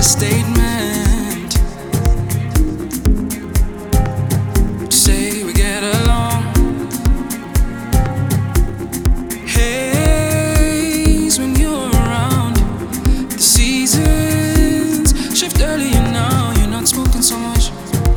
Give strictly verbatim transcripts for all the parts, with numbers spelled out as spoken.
statement. Say we get along. Haze when you're around. The seasons shift earlier now. You're not smoking so much.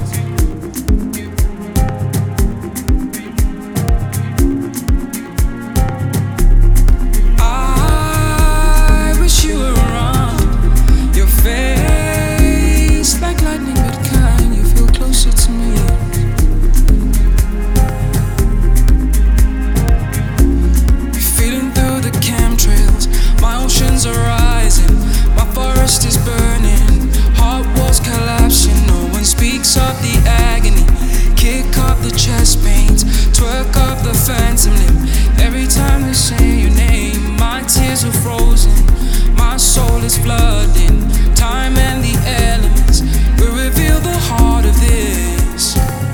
Chest pains, twerk up the phantom limb. Every time they say your name, my tears are frozen, my soul is flooding. Time and the elements will reveal the heart of this.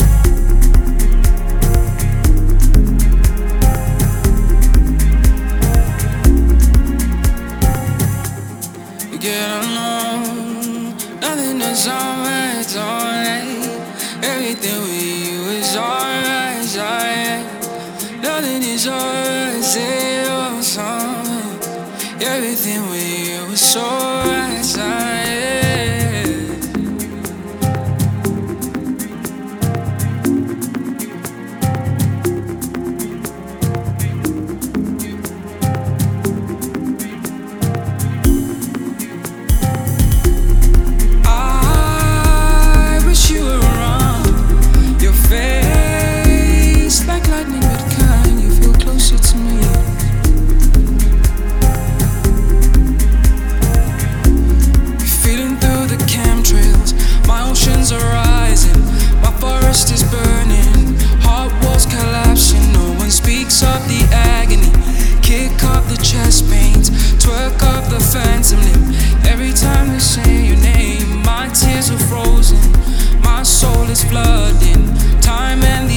We get along, nothing is always alright. Everything with you is alright, alright. Nothing is alright, zero sum. Everything with you is alright, alright. Chest pains, twerk up the phantom limb. Every time they say your name, my tears are frozen, my soul is flooding. Time and the